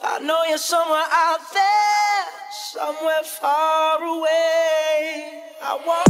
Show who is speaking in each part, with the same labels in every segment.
Speaker 1: I know you're somewhere out there, somewhere far away. I want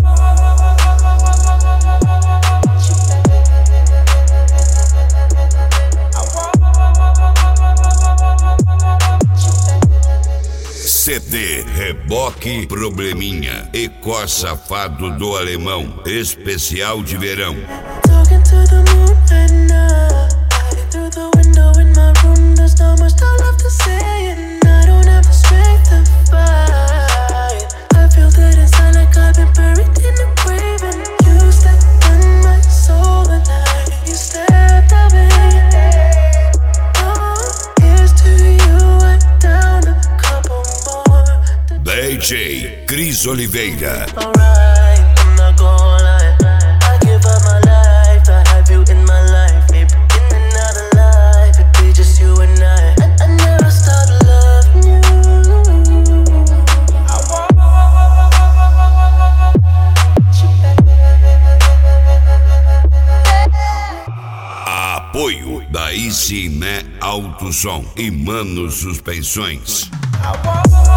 Speaker 2: CD Reboque Probleminha e Có Safado do Alemão, especial de verão.
Speaker 3: Talking to the moon and through the window in my room, there's not much I love to say, and I don't have the strength to fight. I feel that inside like I've been buried in a grave, and you stepped on my soul and you stepped out of it. Oh, here's to you, I down a couple more.
Speaker 2: DJ Cris Oliveira.
Speaker 3: Alright, I'm not gonna lie, I give up my life to have you in my life. Maybe in another life, it'd be just you and I never stopped loving you.
Speaker 2: Apoio da ICME Alto Som e Mano Suspensões.
Speaker 1: I want